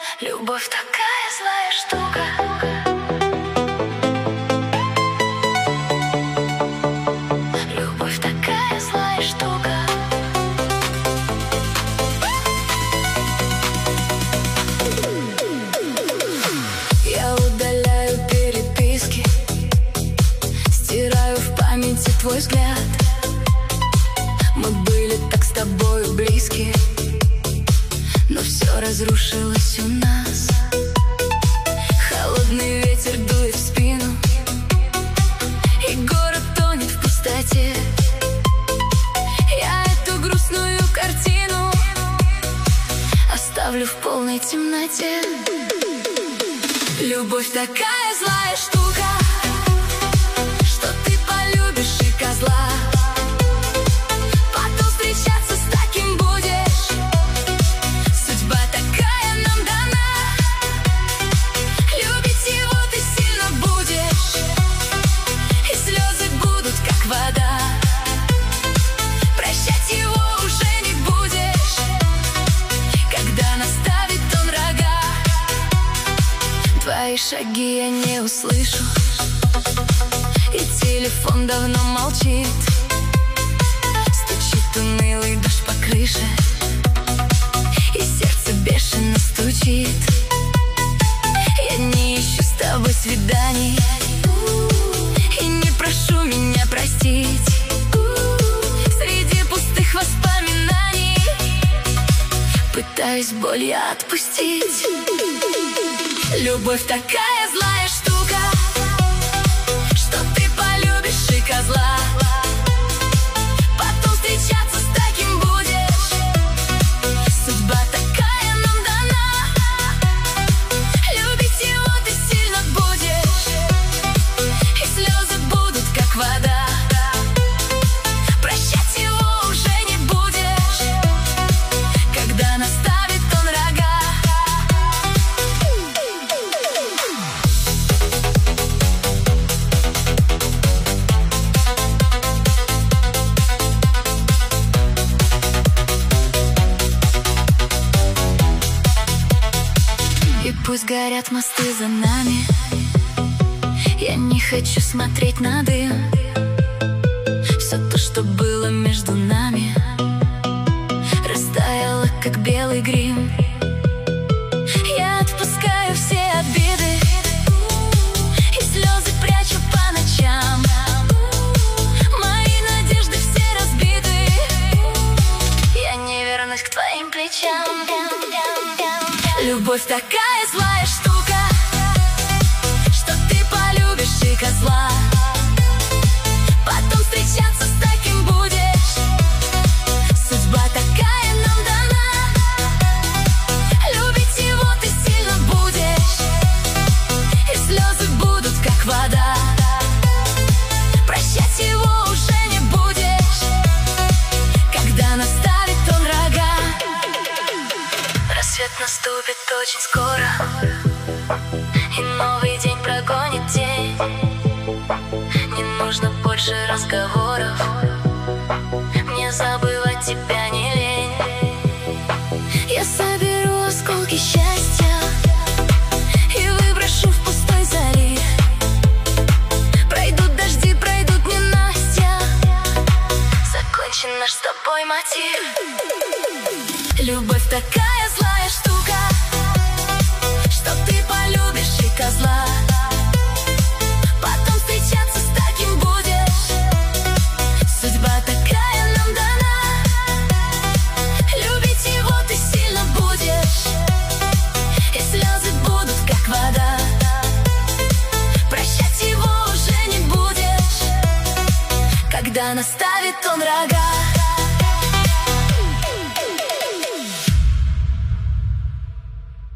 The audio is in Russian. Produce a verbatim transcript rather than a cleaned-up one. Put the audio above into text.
Любовь такая злая штука. Любовь такая злая штука. Я удаляю переписки, стираю в памяти твой взгляд. Мы были так с тобою близки, но все разрушилось у нас. Холодный ветер дует в спину, и город тонет в пустоте. Я эту грустную картину оставлю в полной темноте. Любовь такая злая штука, что ты полюбишь и козла, потом встречаться с таким будешь. Судьба такая нам дана, любить его ты сильно будешь, и слезы будут как вода. Прощать его уже не будешь, когда наставит он рога. Твои шаги я не услышу, и телефон давно молчит. Стучит унылый дождь по крыше, и сердце бешено стучит. Я не ищу с тобой свиданий, и не прошу меня простить. Среди пустых воспоминаний пытаюсь боль я отпустить. Любовь такая злая штука, что ты полюбишь и козла, потом встречаться с таким будешь. Судьба такая нам дана, любить его ты сильно будешь, и слезы будут как вода. Прощать его уже не будешь, когда наставит он рога. Пусть горят мосты за нами, я не хочу смотреть на дым. Все то, что было между нами, растаяло, как белый грим. Я отпускаю все обиды, и слезы прячу по ночам. Мои надежды все разбиты, я не вернусь к твоим плечам. Любовь такая злая штука, что ты полюбишь и козла, потом встречаться с таким будешь. Судьба такая нам дана, любить его ты сильно будешь, и слезы будут как вода. Прощать его уже не будешь, когда наставит он рога. Рассвет наступит очень скоро, и новый день прогонит день. Не нужно больше разговоров, мне забывать тебя не лень. Я соберу осколки счастья и выброшу в пустой залив. Пройдут дожди, пройдут ненастья, закончен наш с тобой мотив. Любовь такая злая штука, что ты полюбишь и козла, потом встречаться с таким будешь. Судьба такая нам дана, любить его ты сильно будешь, и слезы будут как вода. Прощать его уже не будешь, когда наставит он рога.